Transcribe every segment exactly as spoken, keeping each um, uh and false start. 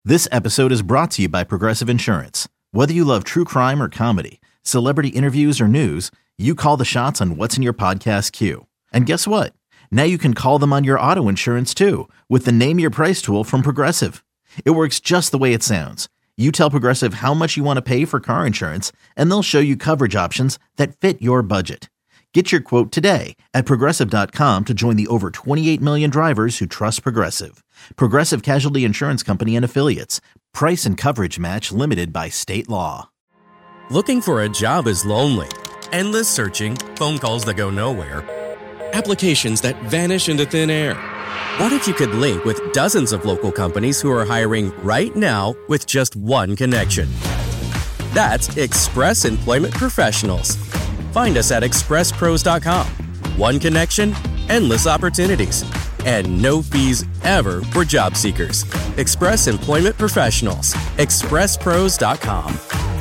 This episode is brought to you by Progressive Insurance. Whether you love true crime or comedy, celebrity interviews or news, you call the shots on what's in your podcast queue. And guess what? Now you can call them on your auto insurance too with the Name Your Price tool from Progressive. It works just the way it sounds. You tell Progressive how much you want to pay for car insurance, and they'll show you coverage options that fit your budget. Get your quote today at Progressive dot com to join the over twenty-eight million drivers who trust Progressive. Progressive Casualty Insurance Company and Affiliates. Price and coverage match limited by state law. Looking for a job is lonely. Endless searching, phone calls that go nowhere, applications that vanish into thin air. What if you could link with dozens of local companies who are hiring right now with just one connection? That's Express Employment Professionals. Find us at express pros dot com. One connection, endless opportunities, and no fees ever for job seekers. Express Employment Professionals. express pros dot com.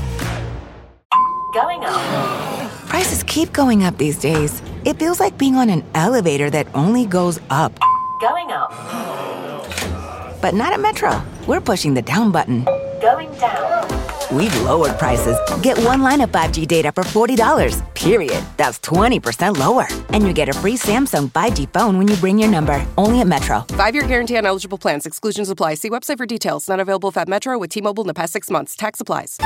Going up. Prices keep going up these days. It feels like being on an elevator that only goes up. Going up. But not at Metro. We're pushing the down button. Going down. We've lowered prices. Get one line of five G data for forty dollars, period. That's twenty percent lower. And you get a free Samsung five G phone when you bring your number. Only at Metro. Five-year guarantee on eligible plans. Exclusions apply. See website for details. Not available if at Metro with T-Mobile in the past six months. Tax applies.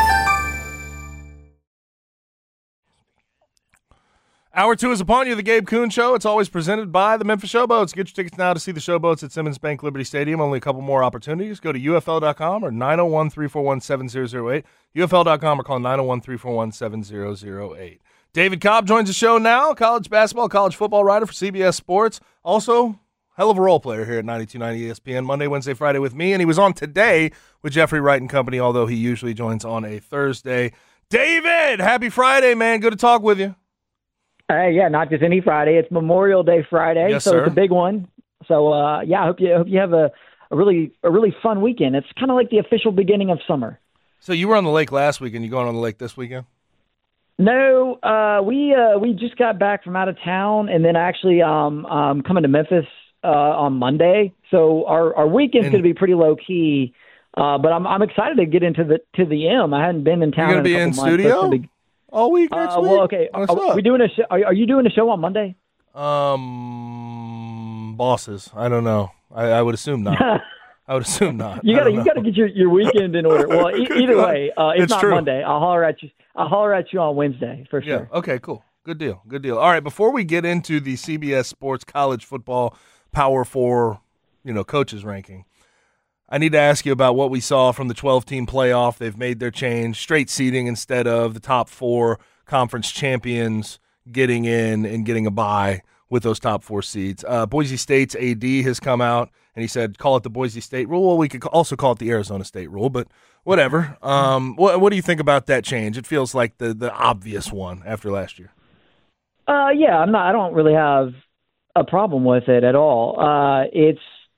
Hour two is upon you, the Gabe Kuhn Show. It's always presented by the Memphis Showboats. Get your tickets now to see the Showboats at Simmons Bank Liberty Stadium. Only a couple more opportunities. Go to U F L dot com or nine oh one, three four one, seven oh oh eight. U F L dot com or call nine oh one, three four one, seven oh oh eight. David Cobb joins the show now. College basketball, college football writer for C B S Sports. Also, hell of a role player here at ninety-two point nine E S P N. Monday, Wednesday, Friday with me. And he was on today with Jeffrey Wright and company, although he usually joins on a Thursday. David, happy Friday, man. Good to talk with you. Hey, yeah, not just any Friday. It's Memorial Day Friday, yes, so sir. It's a big one. So, uh, yeah, I hope you hope you have a, a really a really fun weekend. It's kind of like the official beginning of summer. So you were on the lake last weekend. You going on the lake this weekend? No, uh, we uh, we just got back from out of town, and then actually um, um, coming to Memphis uh, on Monday. So our our weekend's And- going to be pretty low key. Uh, but I'm I'm excited to get into the to the M. I hadn't been in town. You're gonna in a be in couple months, so studio? it's gonna be- All week next Uh, week? well, okay. What's Are, up? we doing a show? Are, are you doing a show on Monday? Um, bosses. I don't know. I, I would assume not. I would assume not. You I gotta don't you know. gotta get your, your weekend in order. Well, e- either way, uh, if It's not true. Monday, I'll holler at you. I'll holler at you on Wednesday for Yeah. sure. Okay. Cool. Good deal. Good deal. All right. Before we get into the C B S Sports College Football Power Four, you know, coaches ranking, I need to ask you about what we saw from the twelve-team playoff. They've made their change, straight seeding instead of the top four conference champions getting in and getting a bye with those top four seeds. Uh, Boise State's A D has come out and he said, call it the Boise State rule. Well, we could also call it the Arizona State rule, but whatever. Um, what, what do you think about that change? It feels like the, the obvious one after last year. Uh, yeah, I'm not. I don't really have a problem with it at all. Uh, it's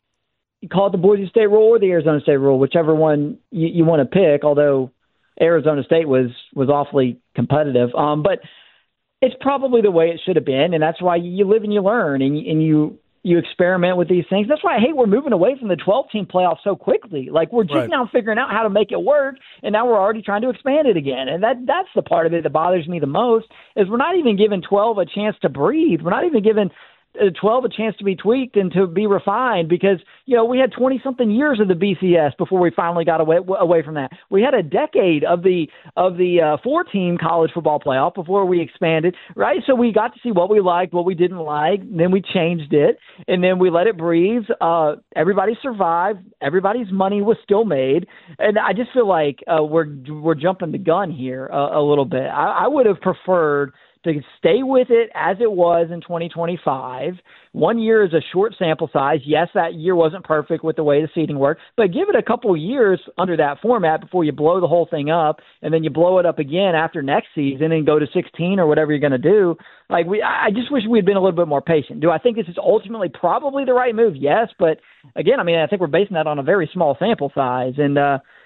you call it the Boise State rule or the Arizona State rule, whichever one you, you want to pick. Although Arizona State was was awfully competitive, um, but it's probably the way it should have been, and that's why you live and you learn, and you, and you you experiment with these things. That's why I hate we're moving away from the twelve-team playoff so quickly. Like we're just Right. now figuring out how to make it work, and now we're already trying to expand it again. And that that's the part of it that bothers me the most is we're not even giving twelve a chance to breathe. We're not even giving uh, twelve a chance to be tweaked and to be refined because, you know, we had twenty-something years of the B C S before we finally got away away from that. We had a decade of the of the uh, four-team college football playoff before we expanded, right? So we got to see what we liked, what we didn't like, then we changed it, and then we let it breathe. Uh, everybody survived. Everybody's money was still made, and I just feel like uh, we're we're jumping the gun here a, a little bit. I, I would have preferred to stay with it as it was in twenty twenty-five. One year is a short sample size. Yes, that year wasn't perfect with the way the seating worked, but give it a couple years under that format before you blow the whole thing up, and then you blow it up again after next season and go to sixteen or whatever you're going to do. Like we, I just wish we'd been a little bit more patient. Do I think this is ultimately probably the right move? Yes, but again, I mean, I think we're basing that on a very small sample size, and uh,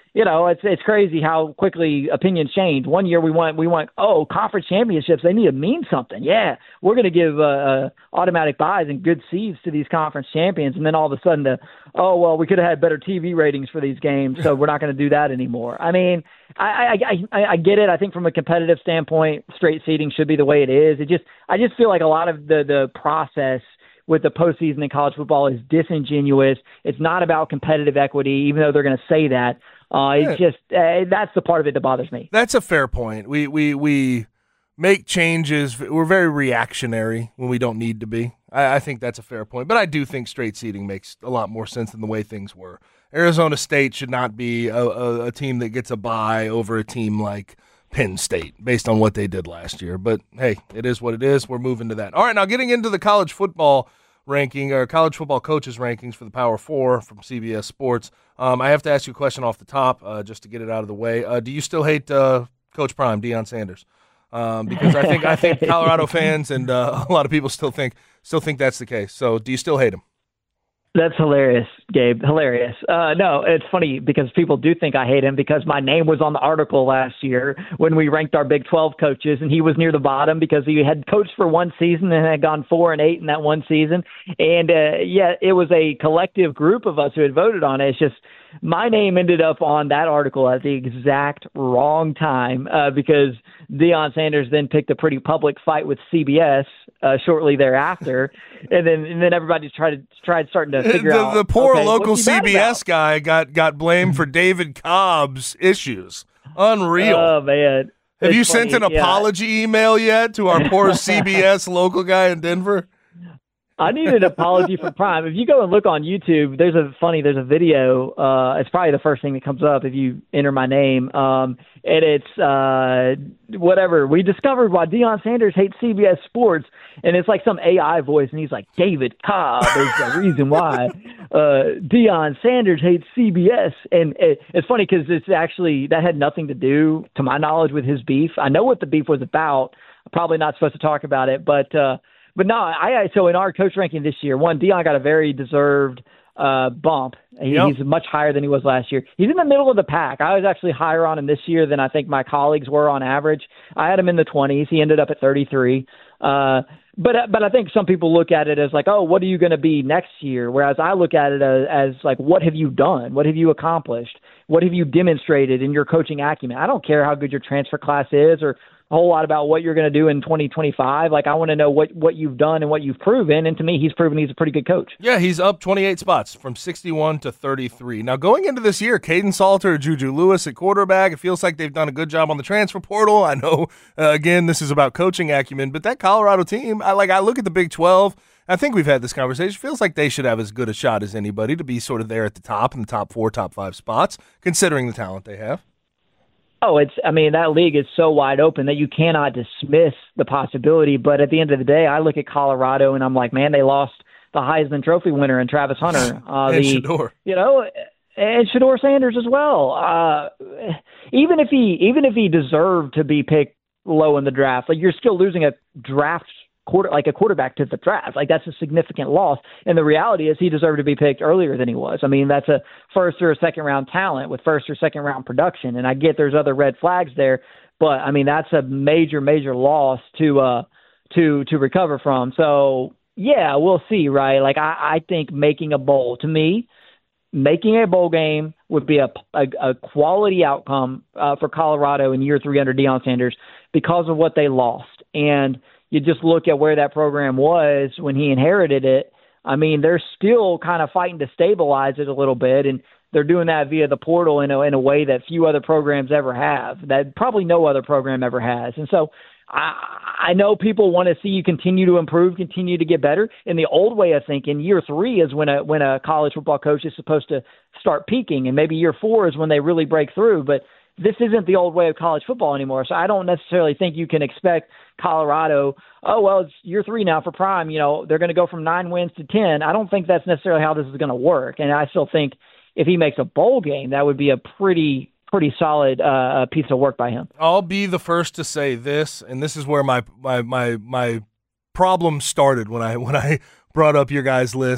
you know, it's it's crazy how quickly opinions change. One year we want we want oh conference championships, they need to mean something. Yeah, we're going to give uh, uh, automatic buys and good seeds to these conference champions, and then all of a sudden the oh well we could have had better T V ratings for these games, so we're not going to do that anymore. I mean, I I, I I get it. I think from a competitive standpoint, straight seeding should be the way it is. It just I just feel like a lot of the the process with the postseason in college football is disingenuous. It's not about competitive equity, even though they're going to say that. Uh, it's just uh, that's the part of it that bothers me. That's a fair point. We we we make changes. We're very reactionary when we don't need to be. I, I think that's a fair point. But I do think straight seeding makes a lot more sense than the way things were. Arizona State should not be a, a, a team that gets a bye over a team like Penn State based on what they did last year. But, hey, it is what it is. We're moving to that. All right, now getting into the college football ranking or college football coaches rankings for the Power Four from C B S Sports. Um, I have to ask you a question off the top uh, just to get it out of the way. Uh, do you still hate uh, Coach Prime, Deion Sanders? Um, because I think I think Colorado fans and uh, a lot of people still think still think that's the case. So do you still hate him? That's hilarious, Gabe. Hilarious. Uh, no, it's funny because people do think I hate him because my name was on the article last year when we ranked our Big twelve coaches, and he was near the bottom because he had coached for one season and had gone four and eight in that one season. And uh, yeah, it was a collective group of us who had voted on it. It's just my name ended up on that article at the exact wrong time uh, because Deion Sanders then picked a pretty public fight with C B S uh, shortly thereafter, and then and then everybody tried to tried starting to figure the, out the poor okay, local what's he C B S about? guy got got blamed for David Cobb's issues. Unreal. Oh man, have It's you sent funny, an yeah. apology email yet to our poor C B S local guy in Denver? I need an apology for Prime. If you go and look on YouTube, there's a funny, there's a video. Uh, it's probably the first thing that comes up if you enter my name. Um, and it's uh, whatever. We discovered why Deion Sanders hates C B S Sports. And it's like some A I voice. And he's like, David Cobb is the reason why uh, Deion Sanders hates C B S. And it, it's funny because it's actually, that had nothing to do, to my knowledge, with his beef. I know what the beef was about. I'm probably not supposed to talk about it. But, uh, But no, I, I so in our coach ranking this year, one, Deion got a very deserved uh, bump. He, Yep. He's much higher than he was last year. He's in the middle of the pack. I was actually higher on him this year than I think my colleagues were on average. I had him in the twenties. He ended up at thirty-three. Uh, but but I think some people look at it as like, oh, what are you going to be next year? Whereas I look at it as, as like, what have you done? What have you accomplished? What have you demonstrated in your coaching acumen? I don't care how good your transfer class is or a whole lot about what you're going to do in twenty twenty-five. Like, I want to know what, what you've done and what you've proven. And to me, he's proven he's a pretty good coach. Yeah, he's up twenty-eight spots from sixty-one to thirty-three. Now, going into this year, Caden Salter, Juju Lewis at quarterback, it feels like they've done a good job on the transfer portal. I know, uh, again, this is about coaching acumen, but that Colorado team, I like. I look at the Big twelve. I think we've had this conversation. It feels like they should have as good a shot as anybody to be sort of there at the top in the top four, top five spots, considering the talent they have. Oh, it's, I mean, that league is so wide open that you cannot dismiss the possibility. But at the end of the day, I look at Colorado and I'm like, man, they lost the Heisman Trophy winner and Travis Hunter. Uh, and the, Shedeur. You know, and Shedeur Sanders as well. Uh, even if he, even if he deserved to be picked low in the draft, like, you're still losing a draft quarter, like a quarterback to the draft. Like, that's a significant loss. And the reality is he deserved to be picked earlier than he was. I mean, that's a first or a second round talent with first or second round production. And I get there's other red flags there, but I mean, that's a major, major loss to, uh, to, to recover from. So yeah, we'll see, right? Like, I, I think making a bowl, to me, making a bowl game would be a, a, a quality outcome uh, for Colorado in year three under Deion Sanders because of what they lost. And you just look at where that program was when he inherited it. I mean, they're still kind of fighting to stabilize it a little bit, and they're doing that via the portal in a, in a way that few other programs ever have, that probably no other program ever has. And so I, I know people want to see you continue to improve, continue to get better. In the old way of thinking, year three is when a when a college football coach is supposed to start peaking, and maybe year four is when they really break through. But this isn't the old way of college football anymore. So I don't necessarily think you can expect Colorado, oh, well, it's year three now for Prime. You know, they're going to go from nine wins to ten. I don't think that's necessarily how this is going to work. And I still think if he makes a bowl game, that would be a pretty, pretty solid uh, piece of work by him. I'll be the first to say this, and this is where my my my, my problem started when I when I brought up your guys' list.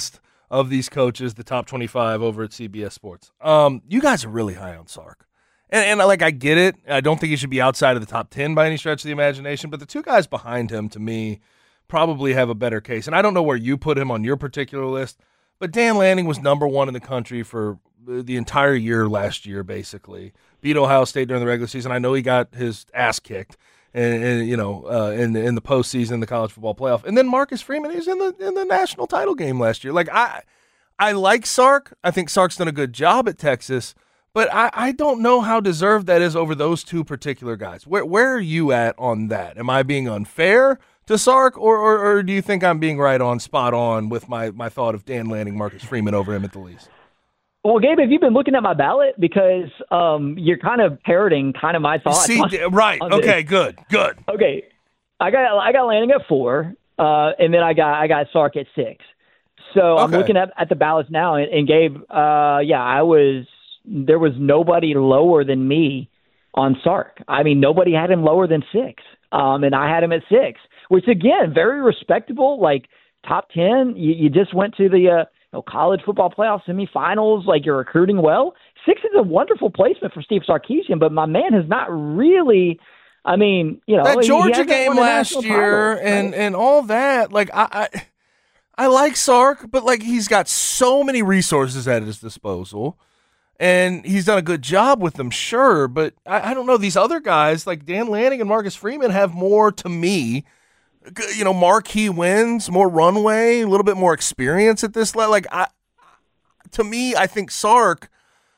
of these coaches, the top twenty-five over at C B S Sports. Um, you guys are really high on Sark. And, and like, I get it. I don't think he should be outside of the top ten by any stretch of the imagination, but the two guys behind him, to me, probably have a better case. And I don't know where you put him on your particular list, but Dan Lanning was number one in the country for the entire year last year, basically. Beat Ohio State during the regular season. I know he got his ass kicked. And, and you know, uh, in the in the postseason, in the college football playoff, and then Marcus Freeman, he was in the in the national title game last year. Like I, I like Sark. I think Sark's done a good job at Texas, but I, I don't know how deserved that is over those two particular guys. Where where are you at on that? Am I being unfair to Sark, or or, or do you think I'm being right on, spot on with my my thought of Dan Lanning, Marcus Freeman over him at the least? Well, Gabe, have you been looking at my ballot? Because um, you're kind of parroting kind of my thoughts. See, on, right. on okay, good, good. Okay. I got I got Lanning at four, uh, and then I got I got Sark at six. So okay. I'm looking at, at the ballots now, and, and Gabe, uh, yeah, I was there was nobody lower than me on Sark. I mean, nobody had him lower than six, um, and I had him at six, which, again, very respectable, like top ten. You, you just went to the uh, – You know, college football playoff semifinals, like you're recruiting well. Six is a wonderful placement for Steve Sarkisian, but my man has not really, I mean, you know. That Georgia he game last year title, and, right? and all that, like, I, I I like Sark, but, like, he's got so many resources at his disposal, and he's done a good job with them, sure, but I, I don't know. These other guys, like Dan Lanning and Marcus Freeman, have more, to me, you know, marquee wins, more runway, a little bit more experience at this level. Like, I, to me, I think Sark,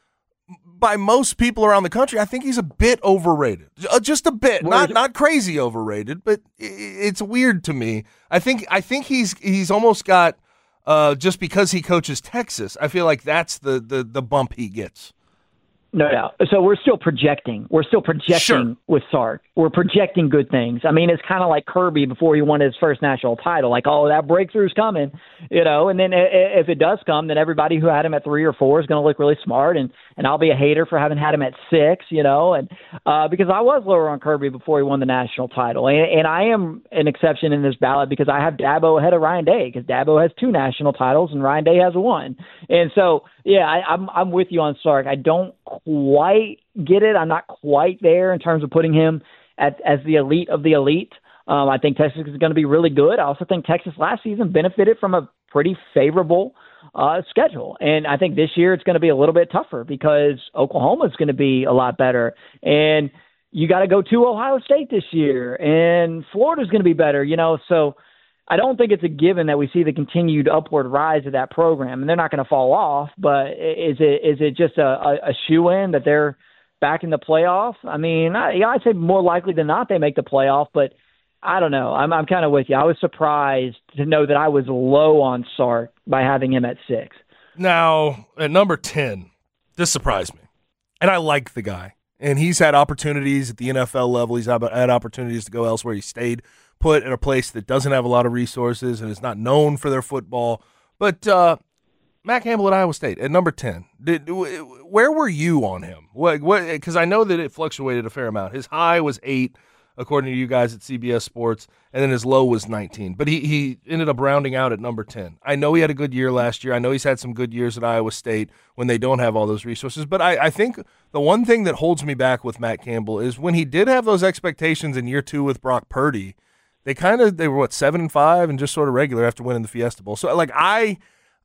by most people around the country, I think he's a bit overrated. Just a bit, not not crazy overrated, but it's weird to me. I think I think he's he's almost got uh, just because he coaches Texas. I feel like that's the the the bump he gets. No doubt. So we're still projecting. We're still projecting Sure. with Sark. We're projecting good things. I mean, it's kind of like Kirby before he won his first national title. Like, oh, that breakthrough's coming, you know. And then if it does come, then everybody who had him at three or four is going to look really smart, and and I'll be a hater for having had him at six, you know. And uh, because I was lower on Kirby before he won the national title, and, and I am an exception in this ballot because I have Dabo ahead of Ryan Day because Dabo has two national titles and Ryan Day has one, and so. Yeah, I, I'm I'm with you on Sark. I don't quite get it. I'm not quite there in terms of putting him at, as the elite of the elite. Um, I think Texas is going to be really good. I also think Texas last season benefited from a pretty favorable uh, schedule. And I think this year it's going to be a little bit tougher because Oklahoma is going to be a lot better. And you got to go to Ohio State this year. And Florida's going to be better, you know, so – I don't think it's a given that we see the continued upward rise of that program, and they're not going to fall off. But is it is it just a, a, a shoe-in that they're back in the playoff? I mean, I, yeah, I'd say more likely than not they make the playoff, but I don't know. I'm I'm kind of with you. I was surprised to know that I was low on Sark by having him at six. Now, at number ten, this surprised me, and I like the guy. And he's had opportunities at the N F L level. He's had opportunities to go elsewhere. He stayed put in a place that doesn't have a lot of resources and is not known for their football. But uh, Matt Campbell at Iowa State at number ten. Did, where were you on him? What? Because I know that it fluctuated a fair amount. His high was eight, according to you guys at C B S Sports, and then his low was nineteen. But he, he ended up rounding out at number ten. I know he had a good year last year. I know he's had some good years at Iowa State when they don't have all those resources. But I, I think the one thing that holds me back with Matt Campbell is when he did have those expectations in year two with Brock Purdy, they kind of, they were what, seven and five and just sort of regular after winning the Fiesta Bowl. So, like, I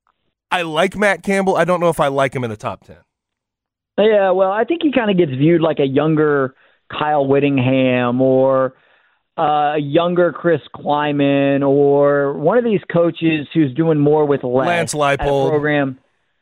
I like Matt Campbell. I don't know if I like him in the top ten. Yeah, well, I think he kind of gets viewed like a younger Kyle Whittingham or uh, a younger Chris Kleiman or one of these coaches who's doing more with less. Lance Leipold. Program.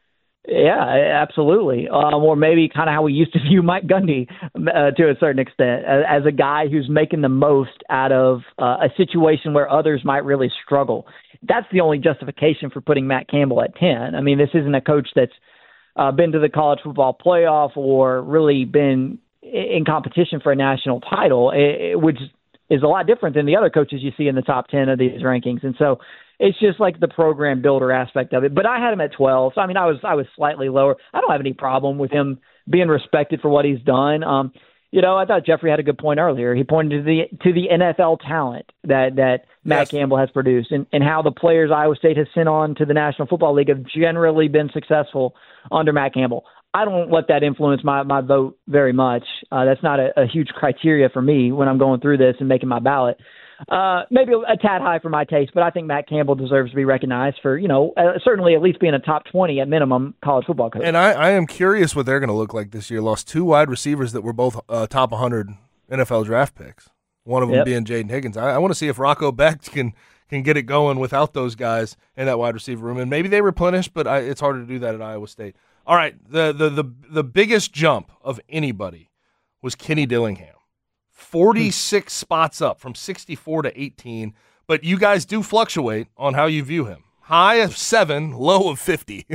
Yeah, absolutely. Um, or maybe kind of how we used to view Mike Gundy uh, to a certain extent, as, as a guy who's making the most out of uh, a situation where others might really struggle. That's the only justification for putting Matt Campbell at ten. I mean, this isn't a coach that's uh, been to the college football playoff or really been in competition for a national title, it, which is a lot different than the other coaches you see in the top ten of these rankings. And so it's just like the program builder aspect of it. But I had him at twelve. So, I mean, I was I was slightly lower. I don't have any problem with him being respected for what he's done. Um, You know, I thought Jeffrey had a good point earlier. He pointed to the to the N F L talent that, that Matt Yes. Campbell has produced and, and how the players Iowa State has sent on to the National Football League have generally been successful under Matt Campbell. I don't let that influence my, my vote very much. Uh, that's not a, a huge criteria for me when I'm going through this and making my ballot. Uh, maybe a tad high for my taste, but I think Matt Campbell deserves to be recognized for, you know, uh, certainly at least being a top twenty at minimum college football coach. And I, I am curious what they're going to look like this year. Lost two wide receivers that were both uh, top one hundred N F L draft picks, one of them Yep. being Jaden Higgins. I, I want to see if Rocco Beck can can get it going without those guys in that wide receiver room. And maybe they replenish, but I, it's harder to do that at Iowa State. All right, the, the, the, the biggest jump of anybody was Kenny Dillingham. forty-six spots up from sixty-four to eighteen, but you guys do fluctuate on how you view him. High of seven, low of fifty,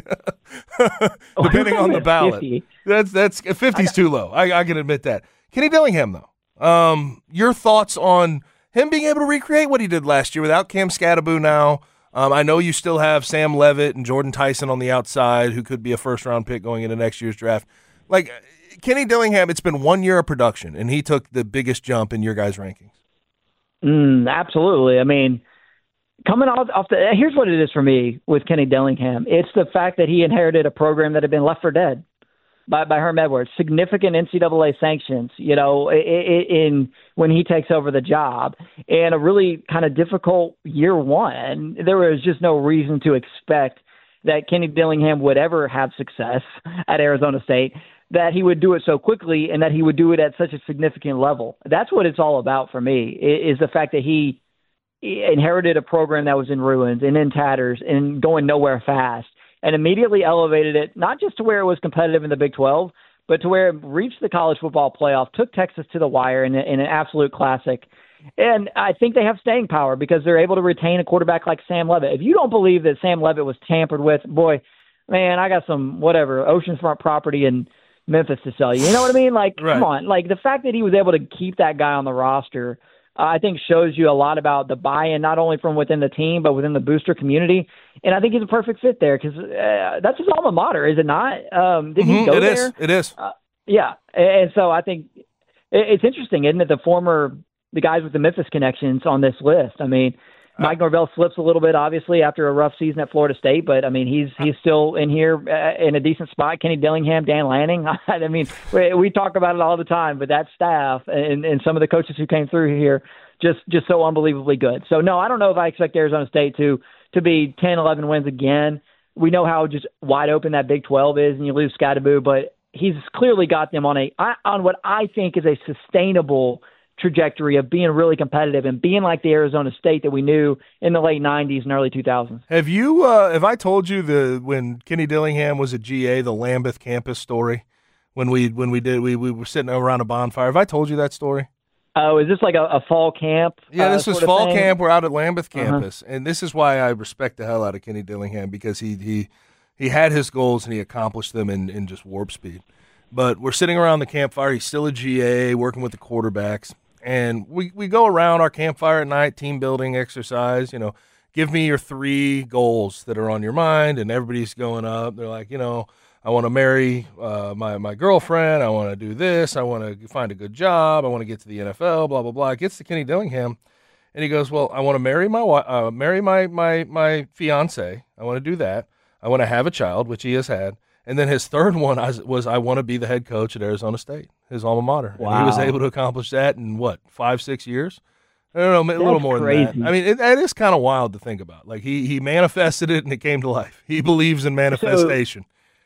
depending on the ballot. fifty. That's that's fifty's too low. I, I can admit that. Kenny Dillingham, though, um, your thoughts on him being able to recreate what he did last year without Cam Scattaboo now? Um, I know you still have Sam Levitt and Jordan Tyson on the outside, who could be a first-round pick going into next year's draft. Like, Kenny Dillingham, it's been one year of production, and he took the biggest jump in your guys' rankings. Mm, absolutely. I mean, coming off, off the, here's what it is for me with Kenny Dillingham. It's the fact that he inherited a program that had been left for dead by, by Herm Edwards. Significant N C double A sanctions, you know, in, in when he takes over the job, and a really kind of difficult year one. There was just no reason to expect that Kenny Dillingham would ever have success at Arizona State, that he would do it so quickly and that he would do it at such a significant level. That's what it's all about for me, is the fact that he inherited a program that was in ruins and in tatters and going nowhere fast, and immediately elevated it, not just to where it was competitive in the Big twelve, but to where it reached the college football playoff, took Texas to the wire in, a, in an absolute classic. And I think they have staying power because they're able to retain a quarterback like Sam Levitt. If you don't believe that Sam Levitt was tampered with, boy, man, I got some, whatever, oceanfront property in Memphis to sell you. You know what I mean? Like, Right. Come on. Like, the fact that he was able to keep that guy on the roster, uh, I think shows you a lot about the buy-in, not only from within the team, but within the booster community. And I think he's a perfect fit there because uh, that's his alma mater, is it not? Um, did Mhm, he go it there? is. It is. Uh, yeah. And so I think it, it's interesting, isn't it? The former, the guys with the Memphis connections on this list. I mean, Mike Norvell slips a little bit, obviously, after a rough season at Florida State, but I mean, he's he's still in here uh, in a decent spot. Kenny Dillingham, Dan Lanning. I mean, we, we talk about it all the time, but that staff and, and some of the coaches who came through here just just so unbelievably good. So no, I don't know if I expect Arizona State to to be ten, eleven wins again. We know how just wide open that Big twelve is, and you lose Scattaboo, but he's clearly got them on a on what I think is a sustainable trajectory of being really competitive and being like the Arizona State that we knew in the late nineties and early two thousands. Have you? Uh, have I told you the when Kenny Dillingham was at G A, the Lambeth campus story? When we when we did we we were sitting around a bonfire. Have I told you that story? Oh, is this like a, a fall camp? Yeah, uh, this was sort of fall thing? camp. We're out at Lambeth Uh-huh. campus, and this is why I respect the hell out of Kenny Dillingham, because he he he had his goals and he accomplished them in in just warp speed. But we're sitting around the campfire. He's still a G A, working with the quarterbacks. And we, we go around our campfire at night, team building exercise, you know, give me your three goals that are on your mind. And everybody's going up. They're like, you know, I want to marry uh, my, my girlfriend. I want to do this. I want to find a good job. I want to get to the N F L, blah, blah, blah. It gets to Kenny Dillingham. And he goes, well, I want to marry my uh, marry my, my, my fiance. I want to do that. I want to have a child, which he has had. And then his third one was, I want to be the head coach at Arizona State, his alma mater. Wow. And he was able to accomplish that in, what, five, six years? I don't know, a little That's more crazy. than that. I mean, it, it is kind of wild to think about. Like, he, he manifested it, and it came to life. He believes in manifestation.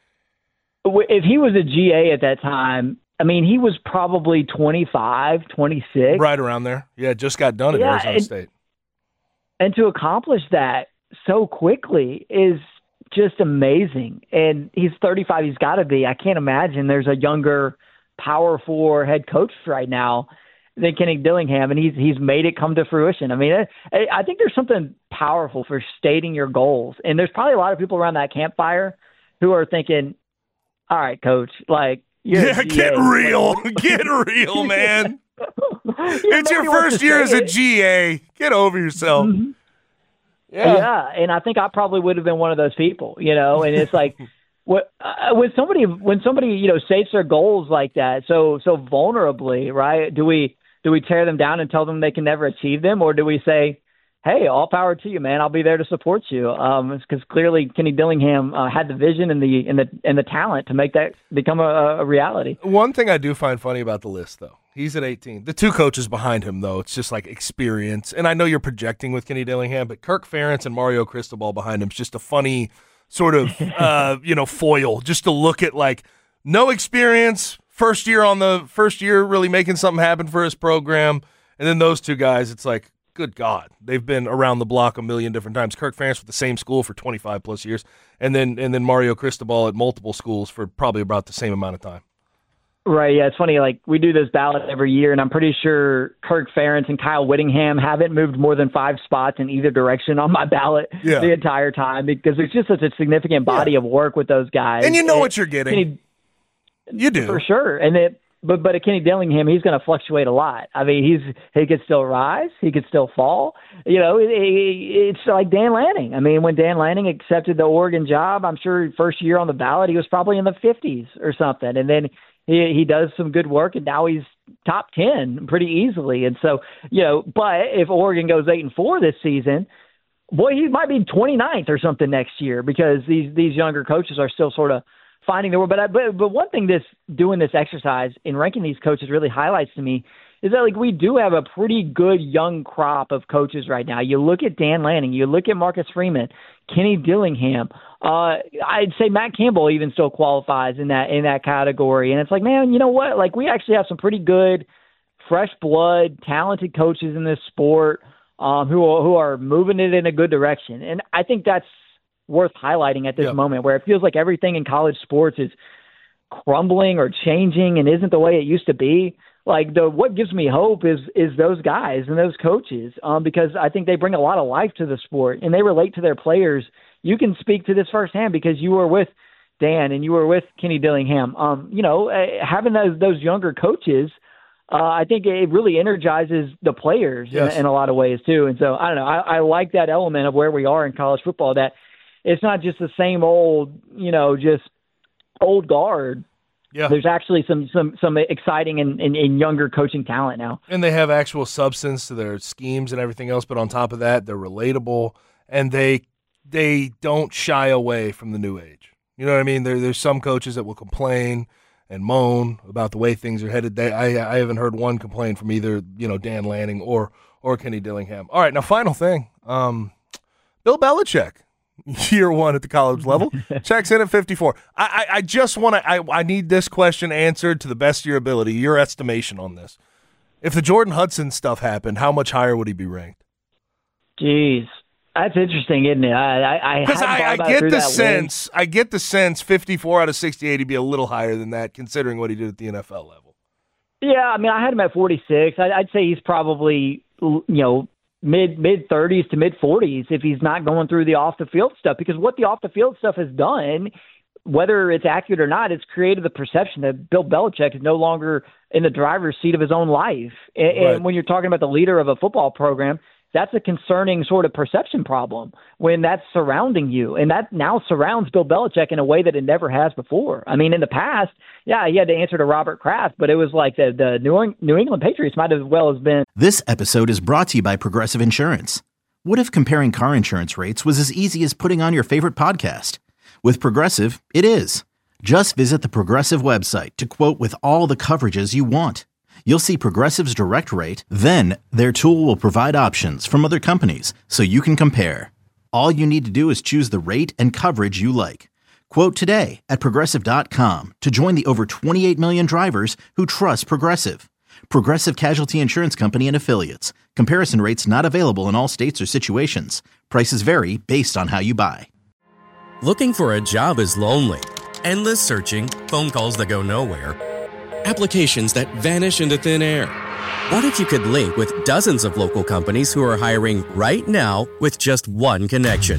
So, if he was a G A at that time, I mean, he was probably twenty-five, twenty-six. Right around there. Yeah, just got done at Yeah, Arizona and- State. And to accomplish that so quickly is just amazing. And he's thirty-five. He's got to be. I can't imagine there's a younger Power Four head coach right now than Kenny Dillingham, and he's he's made it come to fruition. I mean, I, I think there's something powerful for stating your goals. And there's probably a lot of people around that campfire who are thinking, all right, coach, like, you're Yeah, a G A. get real. Get real, man. Yeah, It's your nobody wants first to year say as a it. G A. Get over yourself. Yeah. and I think I probably would have been one of those people, you know, and it's like, What, uh, when somebody when somebody you know states their goals like that, so so vulnerably, right? Do we do we tear them down and tell them they can never achieve them, or do we say, hey, all power to you, man. I'll be there to support you. Um, because clearly Kenny Dillingham uh, had the vision and the and the and the talent to make that become a, a reality. One thing I do find funny about the list, though, he's at eighteen. The two coaches behind him, though, it's just like experience. And I know you're projecting with Kenny Dillingham, but Kirk Ferentz and Mario Cristobal behind him is just a funny sort of uh, you know foil, just to look at like no experience, first year on the first year really making something happen for his program, and then those two guys, it's like, good God, they've been around the block a million different times. Kirk Ferentz with the same school for twenty-five plus years, and then and then Mario Cristobal at multiple schools for probably about the same amount of time. Right, yeah, it's funny. Like, we do this ballot every year, and I'm pretty sure Kirk Ferentz and Kyle Whittingham haven't moved more than five spots in either direction on my ballot yeah. the entire time, because there's just such a significant body yeah. of work with those guys. And you know and, what you're getting. Kenny, you do. For sure. And it, but but at Kenny Dillingham, he's going to fluctuate a lot. I mean, he's he could still rise, he could still fall. You know, it, it, it's like Dan Lanning. I mean, when Dan Lanning accepted the Oregon job, I'm sure first year on the ballot, he was probably in the fifties or something. And then he he does some good work, and now he's top ten pretty easily. And so, you know, but if Oregon goes eight and four this season, boy, he might be twenty-ninth or something next year, because these these younger coaches are still sort of finding their way. But, I, but but one thing this doing this exercise in ranking these coaches really highlights to me is that, like, we do have a pretty good young crop of coaches right now. You look at Dan Lanning, you look at Marcus Freeman, Kenny Dillingham. Uh, I'd say Matt Campbell even still qualifies in that in that category. And it's like, man, you know what? Like, we actually have some pretty good, fresh blood, talented coaches in this sport um, who are, who are moving it in a good direction. And I think that's worth highlighting at this yep. moment, where it feels like everything in college sports is crumbling or changing and isn't the way it used to be. Like, the what gives me hope is is those guys and those coaches, um, because I think they bring a lot of life to the sport, and they relate to their players. You can speak to this firsthand because you were with Dan and you were with Kenny Dillingham. Um, you know, uh, having those those younger coaches, uh, I think it really energizes the players yes. in, in a lot of ways too. And so I don't know, I, I like that element of where we are in college football, that it's not just the same old, you know, just old guard. Yeah. There's actually some some some exciting and, and, and younger coaching talent now. And they have actual substance to their schemes and everything else, but on top of that, they're relatable, and they they don't shy away from the new age. You know what I mean? There, there's some coaches that will complain and moan about the way things are headed. They, I I haven't heard one complain from either, you know, Dan Lanning or or Kenny Dillingham. All right, now final thing, um, Bill Belichick. Year one at the college level, checks in at fifty-four. I, I, I just want to. I, I need this question answered to the best of your ability. Your estimation on this: if the Jordan Hudson stuff happened, how much higher would he be ranked? Jeez, that's interesting, isn't it? I I because I, I, I get the sense. Way. I get the sense. fifty-four out of sixty-eight, he'd be a little higher than that, considering what he did at the N F L level. Yeah, I mean, I had him at forty-six. I, I'd say he's probably, you know, mid mid thirties to mid forties if he's not going through the off the field stuff, because what the off the field stuff has done, whether it's accurate or not, it's created the perception that Bill Belichick is no longer in the driver's seat of his own life. And, right. and when you're talking about the leader of a football program, that's a concerning sort of perception problem when that's surrounding you. And that now surrounds Bill Belichick in a way that it never has before. I mean, in the past, yeah, he had to answer to Robert Kraft, but it was like the, the New, New England Patriots might as well have been. This episode is brought to you by Progressive Insurance. What if comparing car insurance rates was as easy as putting on your favorite podcast? With Progressive, it is. Just visit the Progressive website to quote with all the coverages you want. You'll see Progressive's direct rate, then their tool will provide options from other companies so you can compare. All you need to do is choose the rate and coverage you like. Quote today at Progressive dot com to join the over twenty-eight million drivers who trust Progressive. Progressive Casualty Insurance Company and Affiliates. Comparison rates not available in all states or situations. Prices vary based on how you buy. Looking for a job is lonely. Endless searching, phone calls that go nowhere, applications that vanish into thin air. What if you could link with dozens of local companies who are hiring right now with just one connection?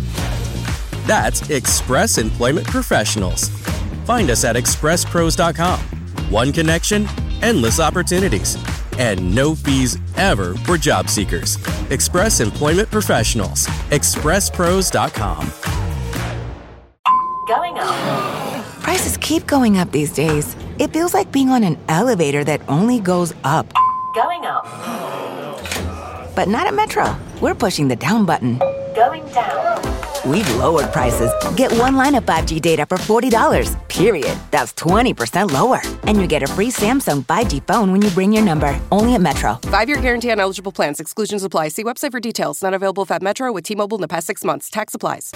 That's Express Employment Professionals. Find us at express pros dot com. One connection, endless opportunities, and no fees ever for job seekers. Express Employment Professionals. express pros dot com. Going up. Prices keep going up these days. It feels like being on an elevator that only goes up. Going up. But not at Metro. We're pushing the down button. Going down. We've lowered prices. Get one line of five G data for forty dollars, period. That's twenty percent lower. And you get a free Samsung five G phone when you bring your number. Only at Metro. Five-year guarantee on eligible plans. Exclusions apply. See website for details. Not available if at Metro with T-Mobile in the past six months. Tax applies.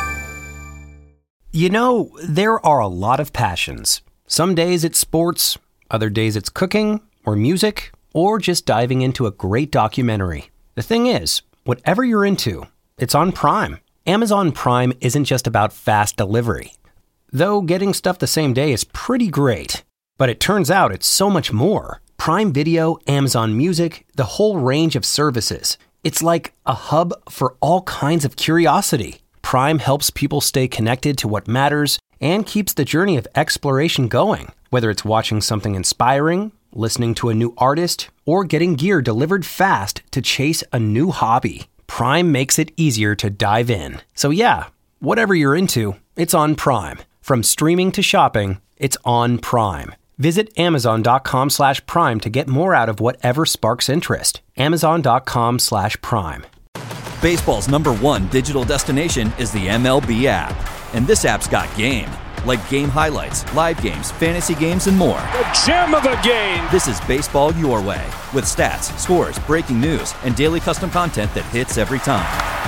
You know, there are a lot of passions. Some days it's sports, other days it's cooking or music, or just diving into a great documentary. The thing is, whatever you're into, it's on Prime. Amazon Prime isn't just about fast delivery. Though getting stuff the same day is pretty great. But it turns out it's so much more. Prime Video, Amazon Music, the whole range of services. It's like a hub for all kinds of curiosity. Prime helps people stay connected to what matters and keeps the journey of exploration going. Whether it's watching something inspiring, listening to a new artist, or getting gear delivered fast to chase a new hobby, Prime makes it easier to dive in. So yeah, whatever you're into, it's on Prime. From streaming to shopping, it's on Prime. Visit amazon.com slash prime to get more out of whatever sparks interest. Amazon.com slash prime. Baseball's number one digital destination is the M L B app. And this app's got game. Like game highlights, live games, fantasy games, and more. The gem of a game! This is baseball your way. With stats, scores, breaking news, and daily custom content that hits every time.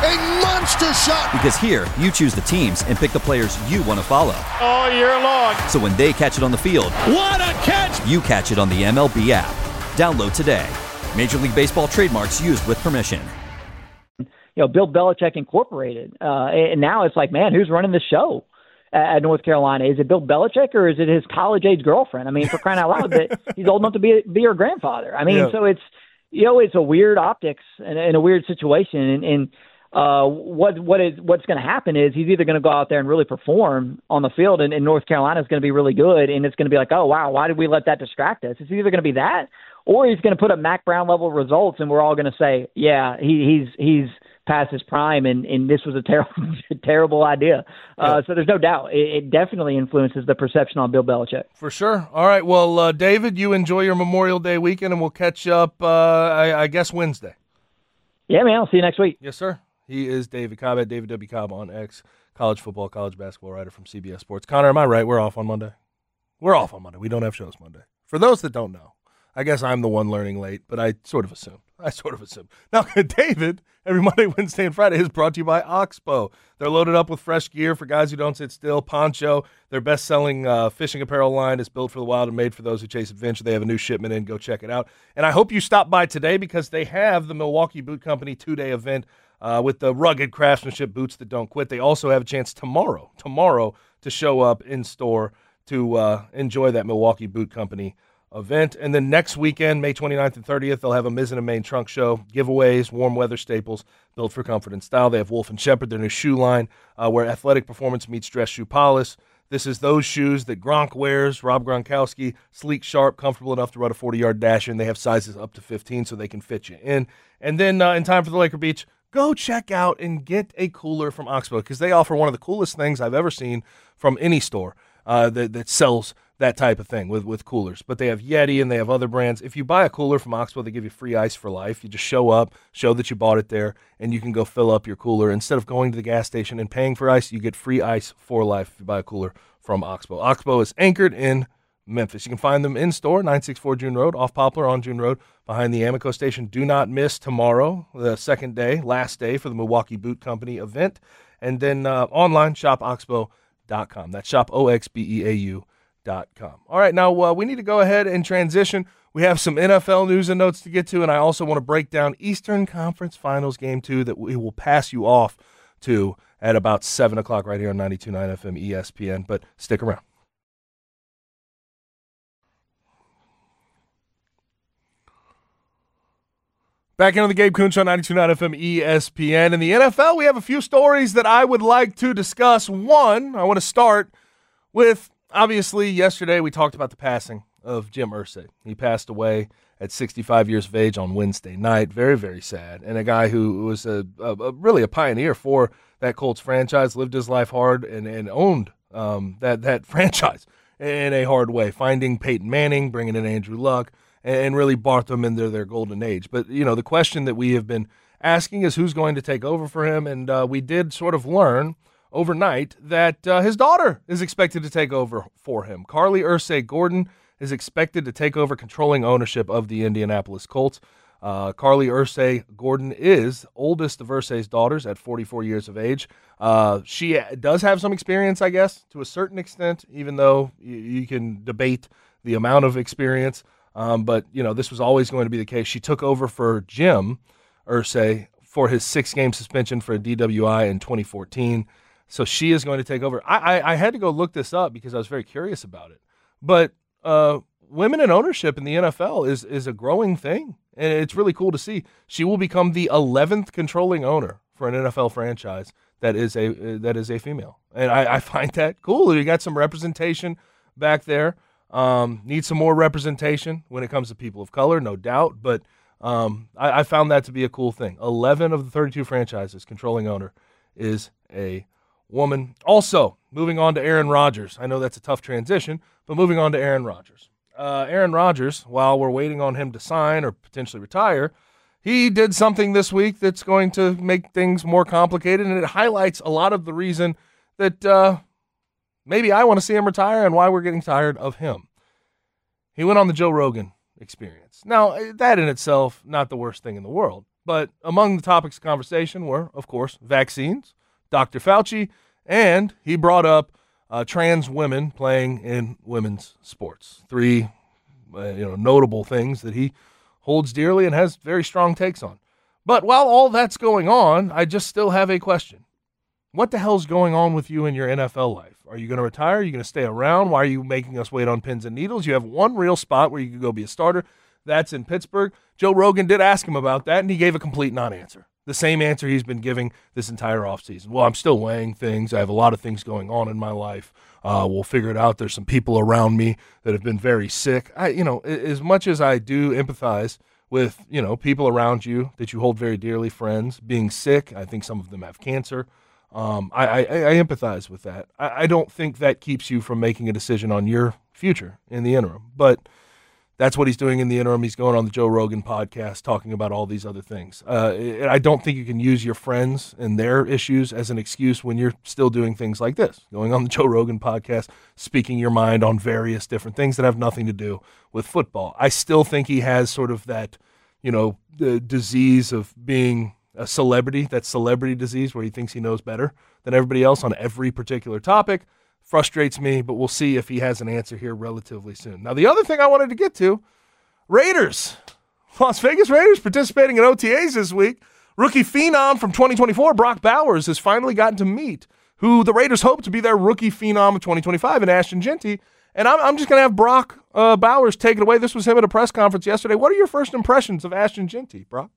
A monster shot! Because here, you choose the teams and pick the players you want to follow. All year long. So when they catch it on the field, what a catch! You catch it on the M L B app. Download today. Major League Baseball trademarks used with permission. You know, Bill Belichick Incorporated. Uh, and now it's like, man, who's running the show at North Carolina? Is it Bill Belichick or is it his college-age girlfriend? I mean, for crying out loud, that he's old enough to be be her grandfather. I mean, yeah. so it's, you know, it's a weird optics and, and a weird situation. And, and uh, what what is what's going to happen is he's either going to go out there and really perform on the field, and, and North Carolina is going to be really good, and it's going to be like, oh wow, why did we let that distract us? It's either going to be that, or he's going to put up Mac Brown level results, and we're all going to say, yeah, he, he's he's. past his prime, and, and this was a terrible, terrible idea. Uh, yeah. So there's no doubt. It, it definitely influences the perception on Bill Belichick. For sure. All right. Well, uh, David, you enjoy your Memorial Day weekend, and we'll catch up, uh, I, I guess, Wednesday. Yeah, man. I'll see you next week. Yes, sir. He is David Cobb at David W. Cobb on X, college football, college basketball writer from C B S Sports. Connor, am I right? We're off on Monday. We're off on Monday. We don't have shows Monday. For those that don't know, I guess I'm the one learning late, but I sort of assume. I sort of assume. Now, David, every Monday, Wednesday, and Friday is brought to you by Oxbow. They're loaded up with fresh gear for guys who don't sit still. Poncho, their best-selling uh, fishing apparel line, is built for the wild and made for those who chase adventure. They have a new shipment in. Go check it out. And I hope you stop by today because they have the Milwaukee Boot Company two-day event uh, with the rugged craftsmanship boots that don't quit. They also have a chance tomorrow, tomorrow to show up in store to uh, enjoy that Milwaukee Boot Company event. And then next weekend, May twenty-ninth and thirtieth, they'll have a Mizzen and Main trunk show, giveaways, warm weather staples built for comfort and style. They have Wolf and Shepherd, their new shoe line, uh, where athletic performance meets dress shoe polish. This is those shoes that Gronk wears, Rob Gronkowski, sleek, sharp, comfortable enough to run a forty-yard dash in. They have sizes up to fifteen, so they can fit you in. And then uh, in time for the Laker Beach, go check out and get a cooler from Oxbow because they offer one of the coolest things I've ever seen from any store uh, that, that sells that type of thing with, with coolers. But they have Yeti and they have other brands. If you buy a cooler from Oxbow, they give you free ice for life. You just show up, show that you bought it there, and you can go fill up your cooler. Instead of going to the gas station and paying for ice, you get free ice for life if you buy a cooler from Oxbow. Oxbow is anchored in Memphis. You can find them in store, nine sixty-four June Road, off Poplar on June Road, behind the Amoco station. Do not miss tomorrow, the second day, last day for the Milwaukee Boot Company event. And then uh, online, shop oxbow dot com. That's shop O X B E A U dot com. All right, now uh, we need to go ahead and transition. We have some N F L news and notes to get to, and I also want to break down Eastern Conference Finals Game two that we will pass you off to at about seven o'clock right here on ninety-two point nine F M E S P N, but stick around. Back into the Gabe Kuhn Show, ninety-two point nine F M E S P N. In the N F L, we have a few stories that I would like to discuss. One, I want to start with, obviously, yesterday we talked about the passing of Jim Irsay. He passed away at sixty-five years of age on Wednesday night. Very, very sad. And a guy who was a, a, a really a pioneer for that Colts franchise, lived his life hard and, and owned um, that that franchise in a hard way, finding Peyton Manning, bringing in Andrew Luck, and really brought them into their golden age. But, you know, the question that we have been asking is who's going to take over for him, and uh, we did sort of learn overnight that uh, his daughter is expected to take over for him. Carly Ursay-Gordon is expected to take over controlling ownership of the Indianapolis Colts. Uh, Carly Ursay-Gordon is oldest of Ursay's daughters at forty-four years of age. Uh, she does have some experience, I guess, to a certain extent, even though you, you can debate the amount of experience. Um, but, you know, this was always going to be the case. She took over for Jim Irsay for his six-game suspension for a D W I in twenty fourteen. So she is going to take over. I, I, I had to go look this up because I was very curious about it. But uh, women in ownership in the N F L is is a growing thing, and it's really cool to see. She will become the eleventh controlling owner for an N F L franchise that is a uh, that is a female, and I, I find that cool. You got some representation back there. Um, need some more representation when it comes to people of color, no doubt. But um, I, I found that to be a cool thing. Eleven of the thirty-two franchises controlling owner is a woman. Also, moving on to Aaron Rodgers. I know that's a tough transition, but moving on to Aaron Rodgers. Uh, Aaron Rodgers, while we're waiting on him to sign or potentially retire, he did something this week that's going to make things more complicated, and it highlights a lot of the reason that uh, maybe I want to see him retire and why we're getting tired of him. He went on the Joe Rogan Experience. Now, that in itself, not the worst thing in the world, but among the topics of conversation were, of course, vaccines, Doctor Fauci, and he brought up uh, trans women playing in women's sports. Three uh, you know, notable things that he holds dearly and has very strong takes on. But while all that's going on, I just still have a question. What the hell's going on with you in your N F L life? Are you going to retire? Are you going to stay around? Why are you making us wait on pins and needles? You have one real spot where you could go be a starter. That's in Pittsburgh. Joe Rogan did ask him about that, and he gave a complete non-answer. The same answer he's been giving this entire offseason. Well, I'm still weighing things. I have a lot of things going on in my life. Uh, we'll figure it out. There's some people around me that have been very sick. I, you know, as much as I do empathize with, you know, people around you that you hold very dearly, friends, being sick. I think some of them have cancer. Um, I, I, I empathize with that. I, I don't think that keeps you from making a decision on your future in the interim. But that's what he's doing in the interim. He's going on the Joe Rogan podcast talking about all these other things. Uh, I don't think you can use your friends and their issues as an excuse when you're still doing things like this, going on the Joe Rogan podcast, speaking your mind on various different things that have nothing to do with football. I still think he has sort of that, you know, the disease of being a celebrity, that celebrity disease where he thinks he knows better than everybody else on every particular topic. Frustrates me, but we'll see if he has an answer here relatively soon. Now, the other thing I wanted to get to, Raiders. Las Vegas Raiders participating in O T As this week. Rookie phenom from twenty twenty-four, Brock Bowers, has finally gotten to meet who the Raiders hope to be their rookie phenom of twenty twenty-five in Ashton Jeanty. And I'm, I'm just going to have Brock uh, Bowers take it away. This was him at a press conference yesterday. What are your first impressions of Ashton Jeanty, Brock?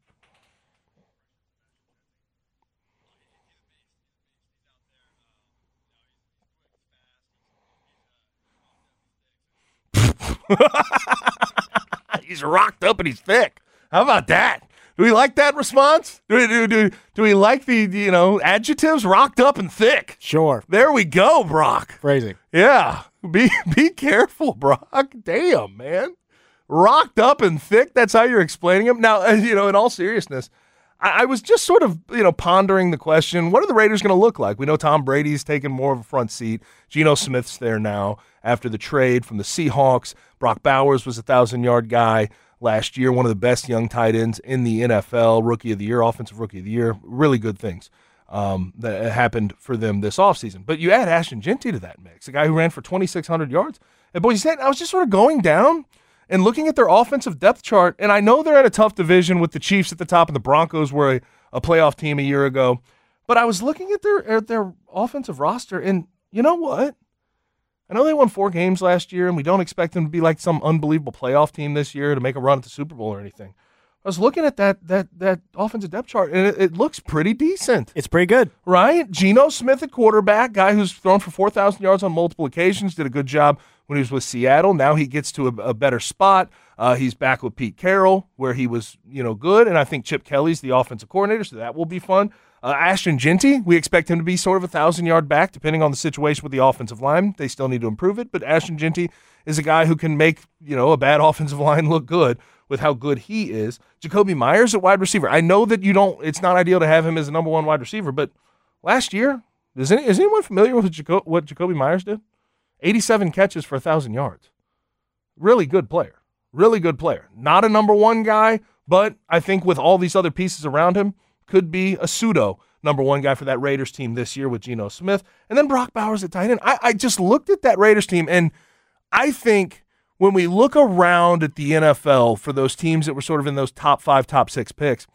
He's rocked up and he's thick. How about that? Do we like that response? Do we, do, do, do we like the, you know, adjectives? Rocked up and thick. Sure. There we go, Brock. Phrasing. Yeah. Be be careful, Brock. Damn, man. Rocked up and thick. That's how you're explaining him. Now, you know, in all seriousness, I, I was just sort of, you know, pondering the question, what are the Raiders going to look like? We know Tom Brady's taken more of a front seat. Geno Smith's there now after the trade from the Seahawks. Brock Bowers was a thousand-yard guy last year, one of the best young tight ends in the N F L, Rookie of the Year, Offensive Rookie of the Year. Really good things um, that happened for them this offseason. But you add Ashton Jeanty to that mix, a guy who ran for twenty-six hundred yards. And boy, you said, I was just sort of going down and looking at their offensive depth chart, and I know they're in a tough division with the Chiefs at the top, and the Broncos were a, a playoff team a year ago. But I was looking at their at their offensive roster, and you know what? I know they won four games last year, and we don't expect them to be like some unbelievable playoff team this year to make a run at the Super Bowl or anything. I was looking at that that that offensive depth chart, and it, it looks pretty decent. It's pretty good. Right? Geno Smith at quarterback, guy who's thrown for four thousand yards on multiple occasions, did a good job when he was with Seattle. Now he gets to a, a better spot. Uh, he's back with Pete Carroll, where he was, you know, good, and I think Chip Kelly's the offensive coordinator, so that will be fun. Uh, Ashton Jeanty, we expect him to be sort of a thousand-yard back, depending on the situation with the offensive line. They still need to improve it, but Ashton Jeanty is a guy who can make, you know, a bad offensive line look good with how good he is. Jacoby Myers at wide receiver. I know that you don't. It's not ideal to have him as a number one wide receiver, but last year, is, any, is anyone familiar with Jaco- what Jacoby Myers did? eighty-seven catches for one thousand yards. Really good player. Really good player. Not a number one guy, but I think with all these other pieces around him, could be a pseudo number one guy for that Raiders team this year with Geno Smith. And then Brock Bowers at tight end. I, I just looked at that Raiders team, and I think when we look around at the N F L for those teams that were sort of in those top five, top six picks,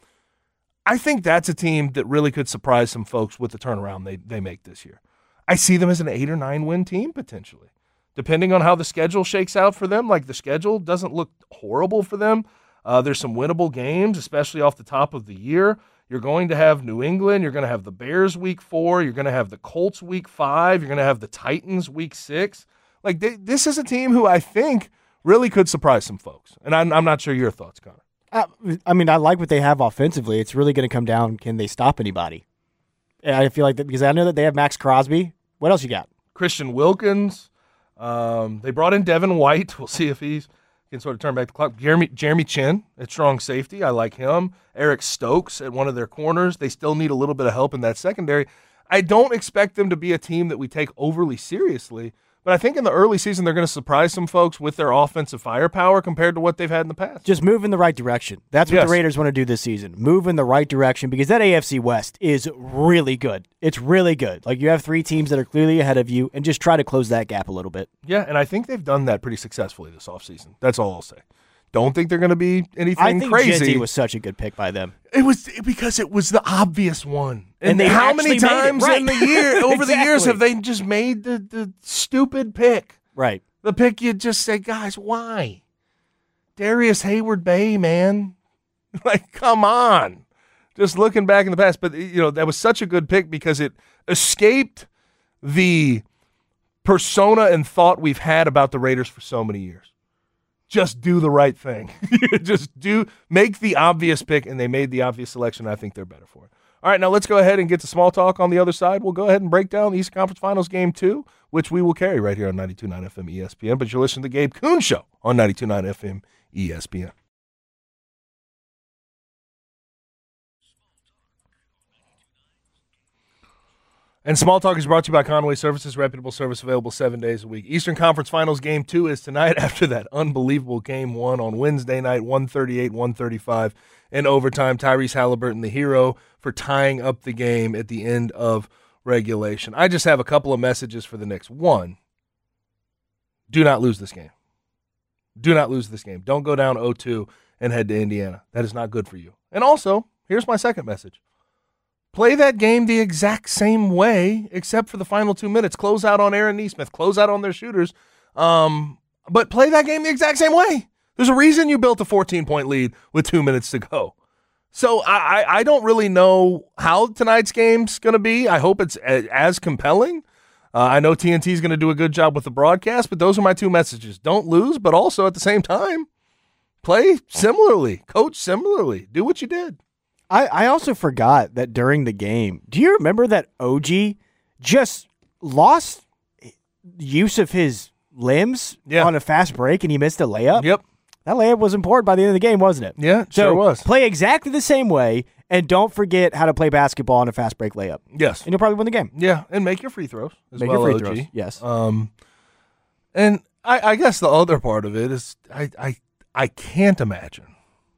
I think that's a team that really could surprise some folks with the turnaround they, they make this year. I see them as an eight or nine win team potentially, depending on how the schedule shakes out for them. Like, the schedule doesn't look horrible for them. Uh, there's some winnable games, especially off the top of the year. You're going to have New England. You're going to have the Bears week four. You're going to have the Colts week five. You're going to have the Titans week six. Like, they, this is a team who I think really could surprise some folks. And I'm, I'm not sure your thoughts, Connor. Uh, I mean, I like what they have offensively. It's really going to come down, can they stop anybody? And I feel like that because I know that they have Max Crosby. What else you got? Christian Wilkins. Um, they brought in Devin White. We'll see if he's can sort of turn back the clock. Jeremy Jeremy Chin at strong safety. I like him. Eric Stokes at one of their corners. They still need a little bit of help in that secondary. I don't expect them to be a team that we take overly seriously, but I think in the early season they're going to surprise some folks with their offensive firepower compared to what they've had in the past. Just move in the right direction. That's what Yes. the Raiders want to do this season. Move in the right direction because that A F C West is really good. It's really good. Like, you have three teams that are clearly ahead of you, and just try to close that gap a little bit. Yeah, and I think they've done that pretty successfully this offseason. That's all I'll say. Don't think they're going to be anything I think crazy. Jeanty was such a good pick by them. It was because it was the obvious one. And, And they how many actually made it, times right. in the year over the years Exactly. have they just made the, the stupid pick? Right. The pick you just say, guys, why? Darius Hayward Bay, man. Like, come on. Just looking back in the past. But, you know, that was such a good pick because it escaped the persona and thought we've had about the Raiders for so many years. Just do the right thing. Just do make the obvious pick, and they made the obvious selection. I think they're better for it. All right, now let's go ahead and get to small talk on the other side. We'll go ahead and break down the Eastern Conference Finals Game two, which we will carry right here on ninety-two point nine F M E S P N. But you're listening to the Gabe Kuhn Show on ninety-two point nine F M E S P N. And Small Talk is brought to you by Conway Services, reputable service available seven days a week. Eastern Conference Finals Game two is tonight after that unbelievable Game one on Wednesday night, one thirty-eight one thirty-five in overtime. Tyrese Halliburton, the hero, for tying up the game at the end of regulation. I just have a couple of messages for the Knicks. One, do not lose this game. Do not lose this game. Don't go down oh two and head to Indiana. That is not good for you. And also, here's my second message. Play that game the exact same way, except for the final two minutes. Close out on Aaron Nesmith. Close out on their shooters. Um, but play that game the exact same way. There's a reason you built a fourteen-point lead with two minutes to go. So I, I, I don't really know how tonight's game's going to be. I hope it's a, as compelling. Uh, I know T N T is going to do a good job with the broadcast, but those are my two messages. Don't lose, but also at the same time, play similarly. Coach similarly. Do what you did. I, I also forgot that during the game, do you remember that O G just lost use of his limbs yeah. on a fast break and he missed a layup? Yep. That layup was important by the end of the game, wasn't it? Yeah, it so sure was. Play exactly the same way and don't forget how to play basketball on a fast break layup. Yes. And you'll probably win the game. Yeah, and make your free throws as Make well, your free O G. throws, yes. Um, and I, I guess the other part of it is I, I, I can't imagine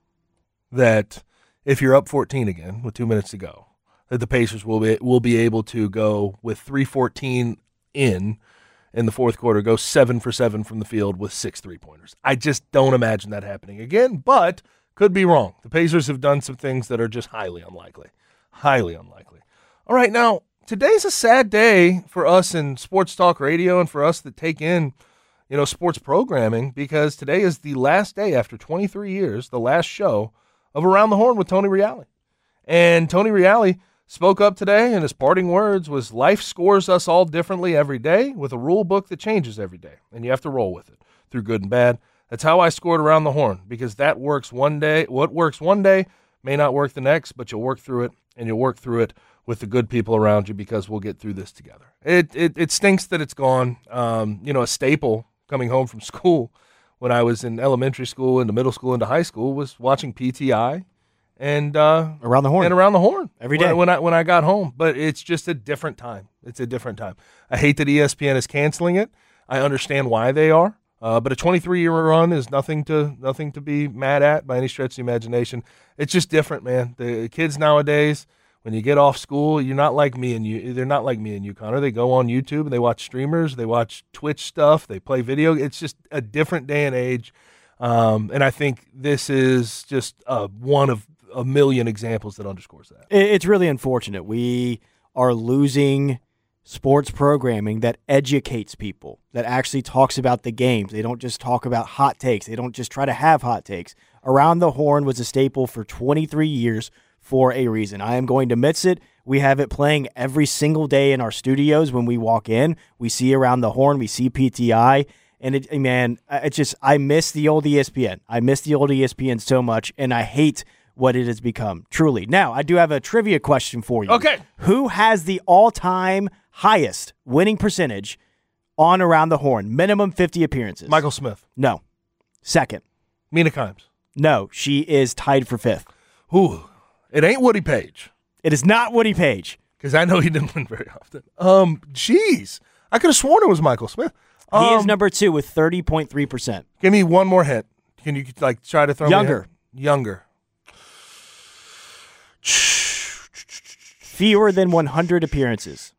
that if you're up fourteen again with two minutes to go, that the Pacers will be will be able to go with three fourteen in in the fourth quarter, go seven for seven from the field with six three-pointers. I just don't imagine that happening again, but could be wrong. The Pacers have done some things that are just highly unlikely. Highly unlikely. All right, now, today's a sad day for us in sports talk radio and for us that take in, you know, sports programming, because today is the last day after twenty-three years, the last show of Around the Horn with Tony Reale. And Tony Reale spoke up today, and his parting words was, life scores us all differently every day with a rule book that changes every day, and you have to roll with it through good and bad. That's how I scored Around the Horn, because that works one day. What works one day may not work the next, but you'll work through it, and you'll work through it with the good people around you, because we'll get through this together. It it, it stinks that it's gone. Um, you know, a staple coming home from school when I was in elementary school, into middle school, into high school was watching P T I and uh, Around the Horn. And Around the Horn every day when, when I when I got home. But it's just a different time. It's a different time. I hate that E S P N is canceling it. I understand why they are. Uh, but a twenty-three year run is nothing to nothing to be mad at by any stretch of the imagination. It's just different, man. The kids nowadays, when you get off school, you're not like me and you. They're not like me and you, Connor. They go on YouTube and they watch streamers. They watch Twitch stuff. They play video. It's just a different day and age. Um, and I think this is just uh, one of a million examples that underscores that. It's really unfortunate. We are losing sports programming that educates people, that actually talks about the games. They don't just talk about hot takes. They don't just try to have hot takes. Around the Horn was a staple for twenty-three years for a reason. I am going to miss it. We have it playing every single day in our studios when we walk in. We see Around the Horn. We see P T I. And, it, man, it's just, I miss the old E S P N. I miss the old E S P N so much, and I hate what it has become, truly. Now, I do have a trivia question for you. Okay. Who has the all-time highest winning percentage on Around the Horn? Minimum fifty appearances. Michael Smith. No. Second. Mina Kimes. No, she is tied for fifth. Ooh, it ain't Woody Page. It is not Woody Page. Because I know he didn't win very often. Um, Jeez. I could have sworn it was Michael Smith. Um, he is number two with thirty point three percent. Give me one more hint. Can you like try to throw Younger. me a hint? Younger. Fewer than one hundred appearances.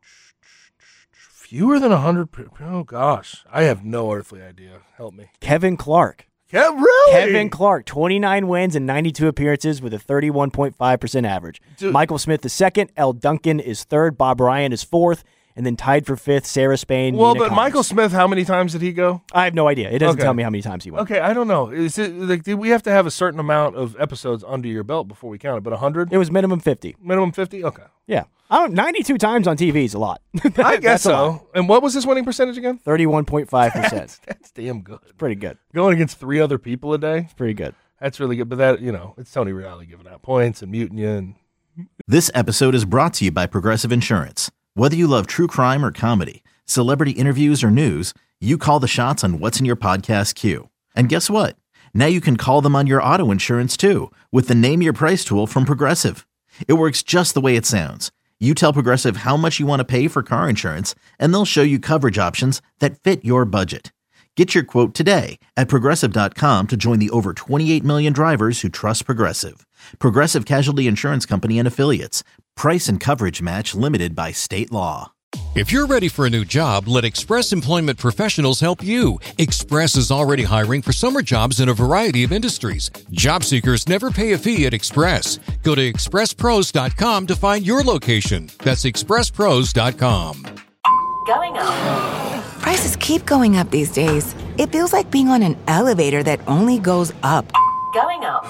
Fewer than one hundred? Oh, gosh. I have no earthly idea. Help me. Kevin Clark. Yeah, really? Kevin Clark, twenty-nine wins and ninety-two appearances with a thirty-one point five percent average. Dude. Michael Smith is second. L. Duncan is third. Bob Ryan is fourth. And then tied for fifth, Sarah Spain. Well, Mina but Kimes. Michael Smith, how many times did he go? I have no idea. It doesn't Okay. tell me how many times he went. Okay, I don't know. Is it like did we have to have a certain amount of episodes under your belt before we count it? But one hundred? It was minimum fifty. Minimum fifty? Okay. Yeah. I don't, ninety-two times on T V is a lot. I guess That's a lot. so. And what was his winning percentage again? thirty-one point five percent. That's, that's damn good. Pretty good. Going against three other people a day? Pretty good. That's really good. But that, you know, it's Tony Reale giving out points and muting you. And This episode is brought to you by Progressive Insurance. Whether you love true crime or comedy, celebrity interviews or news, you call the shots on what's in your podcast queue. And guess what? Now you can call them on your auto insurance too with the Name Your Price tool from Progressive. It works just the way it sounds. You tell Progressive how much you want to pay for car insurance, and they'll show you coverage options that fit your budget. Get your quote today at Progressive dot com to join the over twenty-eight million drivers who trust Progressive. Progressive Casualty Insurance Company and Affiliates. Price and coverage match limited by state law. If you're ready for a new job, let Express Employment Professionals help you. Express is already hiring for summer jobs in a variety of industries. Job seekers never pay a fee at Express. Go to express pros dot com to find your location. That's express pros dot com. Going up. Prices keep going up these days. It feels like being on an elevator that only goes up. Going up.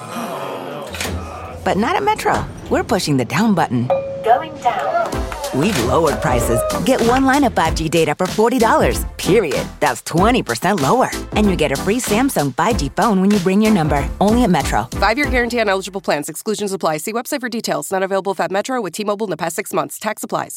But not at Metro. We're pushing the down button. Going down. We've lowered prices. Get one line of five G data for forty dollars, period. That's twenty percent lower. And you get a free Samsung five G phone when you bring your number. Only at Metro. Five-year guarantee on eligible plans. Exclusions apply. See website for details. Not available at Metro with T-Mobile in the past six months. Tax applies.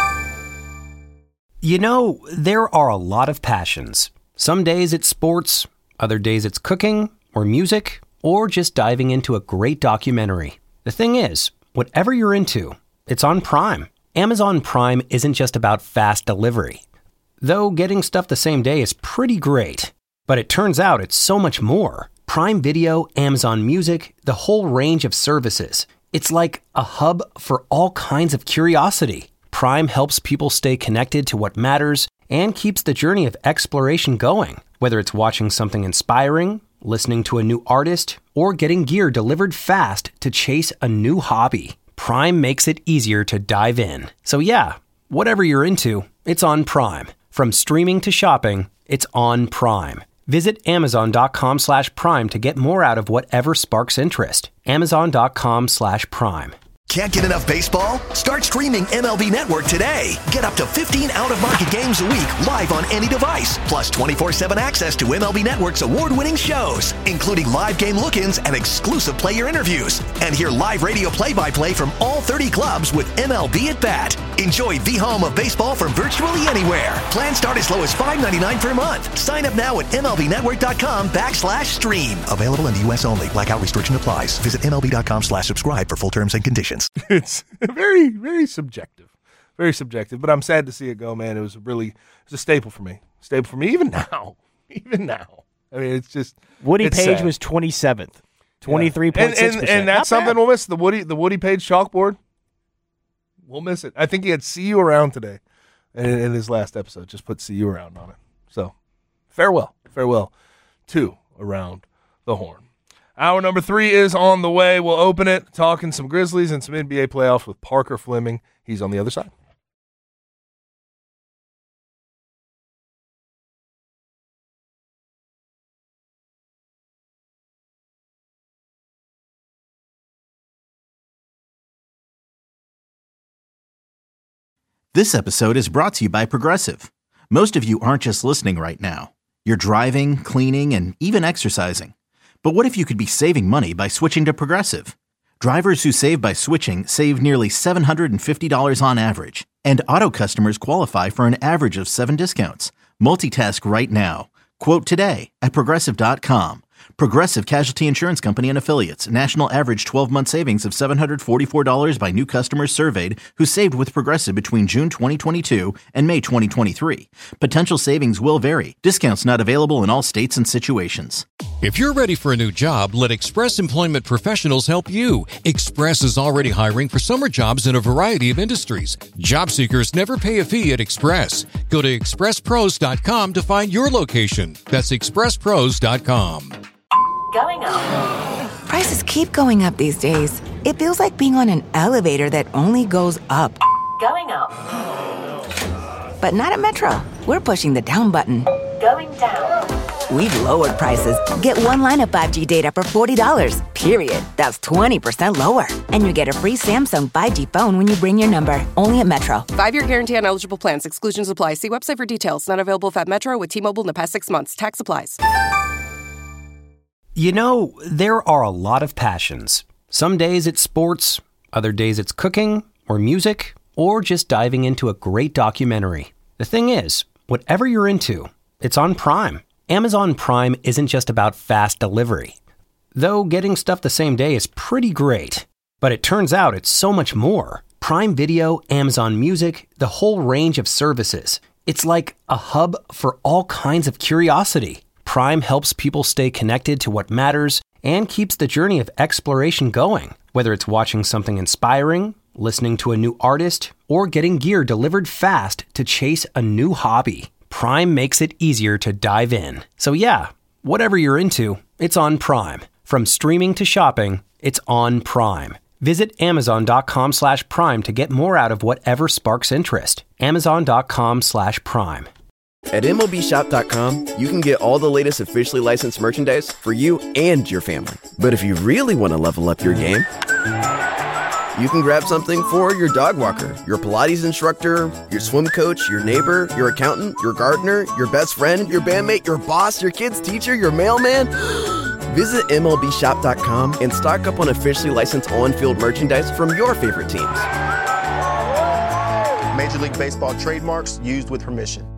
You know, there are a lot of passions. Some days it's sports, other days it's cooking, or music, or just diving into a great documentary. The thing is, whatever you're into, it's on Prime. Amazon Prime isn't just about fast delivery. Though getting stuff the same day is pretty great. But it turns out it's so much more. Prime Video, Amazon Music, the whole range of services. It's like a hub for all kinds of curiosity. Prime helps people stay connected to what matters and keeps the journey of exploration going. Whether it's watching something inspiring, listening to a new artist, or getting gear delivered fast to chase a new hobby, Prime makes it easier to dive in. So yeah, whatever you're into, it's on Prime. From streaming to shopping, it's on Prime. Visit amazon.com slash prime to get more out of whatever sparks interest. Amazon.com slash prime. Can't get enough baseball? Start streaming M L B Network today. Get up to fifteen out-of-market games a week live on any device, plus twenty-four seven access to M L B Network's award-winning shows, including live game look-ins and exclusive player interviews. And hear live radio play-by-play from all thirty clubs with M L B at Bat. Enjoy the home of baseball from virtually anywhere. Plans start as low as five ninety-nine per month. Sign up now at MLBnetwork.com backslash stream. Available in the U S only. Blackout restriction applies. Visit MLB.com slash subscribe for full terms and conditions. It's very, very subjective. Very subjective. But I'm sad to see it go, man. It was really, it was a staple for me. Staple for me even now. Even now. I mean, it's just Woody it's Page sad. was twenty-seventh. twenty-three point six percent. And, and, and that's Not something bad. we'll miss. The Woody, the Woody Page chalkboard. We'll miss it. I think he had "See You Around" today in, in his last episode. Just put "See You Around" on it. So, farewell. Farewell to Around the Horn. Hour number three is on the way. We'll open it talking some Grizzlies and some N B A playoffs with Parker Fleming. He's on the other side. This episode is brought to you by Progressive. Most of you aren't just listening right now. You're driving, cleaning, and even exercising. But what if you could be saving money by switching to Progressive? Drivers who save by switching save nearly seven hundred fifty dollars on average. And auto customers qualify for an average of seven discounts. Multitask right now. Quote today at Progressive dot com. Progressive Casualty Insurance Company and Affiliates. National average twelve-month savings of seven hundred forty-four dollars by new customers surveyed who saved with Progressive between June twenty twenty-two and May twenty twenty-three. Potential savings will vary. Discounts not available in all states and situations. If you're ready for a new job, let Express Employment Professionals help you. Express is already hiring for summer jobs in a variety of industries. Job seekers never pay a fee at Express. Go to express pros dot com to find your location. That's express pros dot com. Going up. Prices keep going up these days. It feels like being on an elevator that only goes up. Going up. But not at Metro. We're pushing the down button. Going down. We've lowered prices. Get one line of five G data for forty dollars, period. That's twenty percent lower. And you get a free Samsung five G phone when you bring your number. Only at Metro. Five-year guarantee on eligible plans. Exclusions apply. See website for details. Not available at Metro with T-Mobile in the past six months. Tax applies. You know, there are a lot of passions. Some days it's sports, other days it's cooking, or music, or just diving into a great documentary. The thing is, whatever you're into, it's on Prime. Amazon Prime isn't just about fast delivery. Though getting stuff the same day is pretty great. But it turns out it's so much more. Prime Video, Amazon Music, the whole range of services. It's like a hub for all kinds of curiosity. Prime helps people stay connected to what matters and keeps the journey of exploration going. Whether it's watching something inspiring, listening to a new artist, or getting gear delivered fast to chase a new hobby, Prime makes it easier to dive in. So yeah, whatever you're into, it's on Prime. From streaming to shopping, it's on Prime. Visit amazon.com slash prime to get more out of whatever sparks interest. Amazon.com slash prime. At M L B shop dot com, you can get all the latest officially licensed merchandise for you and your family. But if you really want to level up your game, you can grab something for your dog walker, your Pilates instructor, your swim coach, your neighbor, your accountant, your gardener, your best friend, your bandmate, your boss, your kid's teacher, your mailman. Visit M L B shop dot com and stock up on officially licensed on-field merchandise from your favorite teams. Major League Baseball trademarks used with permission.